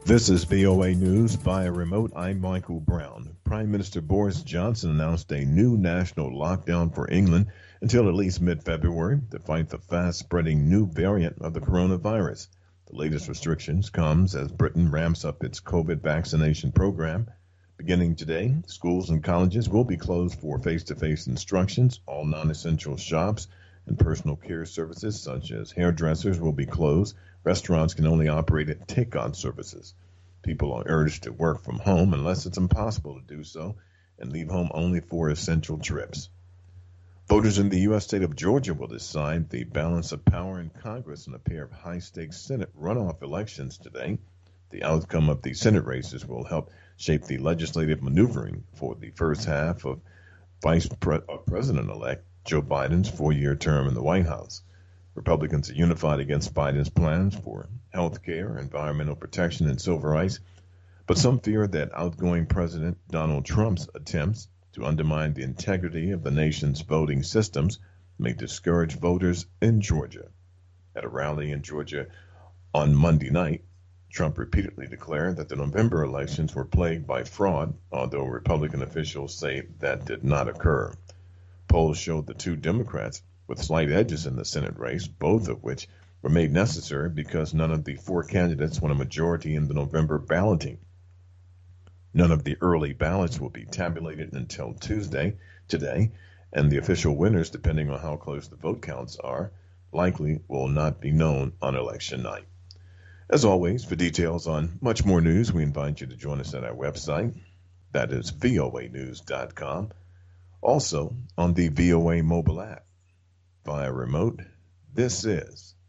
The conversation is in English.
This is VOA News via remote. I'm Michael Brown. Prime Minister Boris Johnson announced a new national lockdown for England until at least mid-February to fight the fast-spreading new variant of the coronavirus. The latest restrictions comes as Britain ramps up its COVID vaccination program. Beginning today, schools and colleges will be closed for face-to-face instructions. All non-essential shops and personal care services such as hairdressers will be closed. Restaurants can only operate at takeout services. People are urged to work from home unless it's impossible to do so and leave home only for essential trips. Voters in the U.S. state of Georgia will decide the balance of power in Congress in a pair of high-stakes Senate runoff elections today. The outcome of the Senate races will help shape the legislative maneuvering for the first half of President-elect Joe Biden's four-year term in the White House. Republicans are unified against Biden's plans for health care, environmental protection, and civil rights, but some fear that outgoing President Donald Trump's attempts to undermine the integrity of the nation's voting systems may discourage voters in Georgia. At a rally in Georgia on Monday night, Trump repeatedly declared that the November elections were plagued by fraud, although Republican officials say that did not occur. Polls showed the two Democrats with slight edges in the Senate race, both of which were made necessary because none of the four candidates won a majority in the November balloting. None of the early ballots will be tabulated until Tuesday, today, and the official winners, depending on how close the vote counts are, likely will not be known on election night. As always, for details on much more news, we invite you to join us at our website. That is voanews.com. Also on the VOA mobile app. Via remote, this is